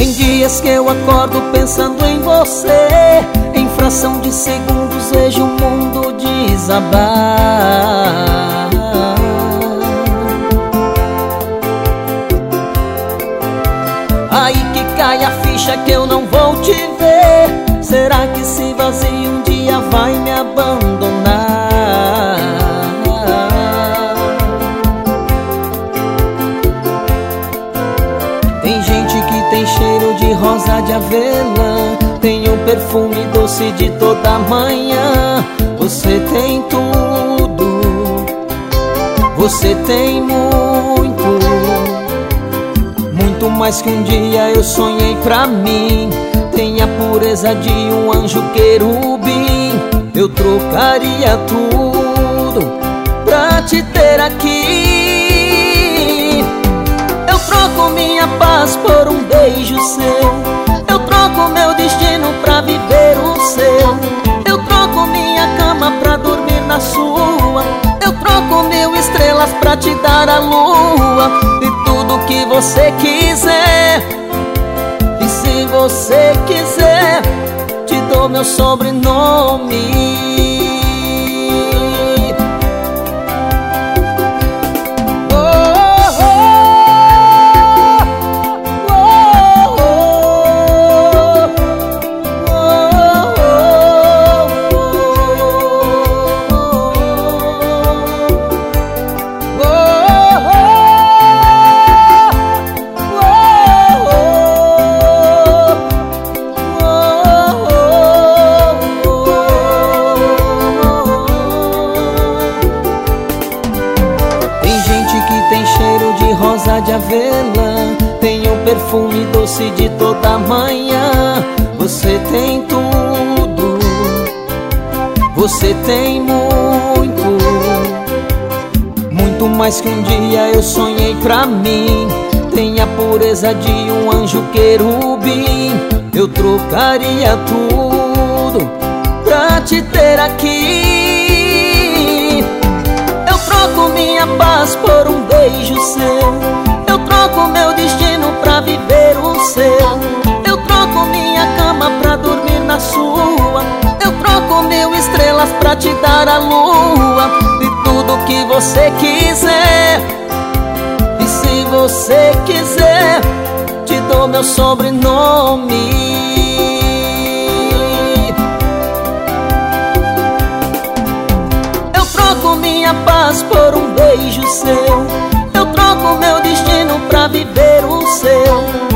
Tem dias que eu acordo pensando em você. Em fração de segundos vejo o mundo desabar. Aí que cai a ficha que eu não vou te ver. Será que esse vazio um dia vai me abandonar? Tem gente que tem cheiro de rosa de avelã, tem um perfume doce de toda manhã. Você tem tudo, você tem muito, muito mais que um dia eu sonhei pra mim. Tem a pureza de um anjo querubim. Eu trocaria tudo pra te ter aqui. Eu troco minha paz por um beijo seu. Eu troco meu destino pra viver o seu. Eu troco minha cama pra dormir na sua. Eu troco 1000 estrelas pra te dar a lua. E tudo que você quiser. E se você quiser, te dou meu sobrenome. Tem cheiro de rosa de avelã, tem um perfume doce de toda manhã. Você tem tudo, você tem muito, muito mais que um dia eu sonhei pra mim. Tem a pureza de um anjo querubim. Eu trocaria tudo pra te ter aqui. Eu troco minha paz por um beijo seu. Eu troco meu destino pra viver o seu. Eu troco minha cama pra dormir na sua. Eu troco 1000 estrelas pra te dar a lua. E tudo que você quiser. E se você quiser, te dou meu sobrenome. Minha paz por um beijo seu. Eu troco meu destino pra viver o seu.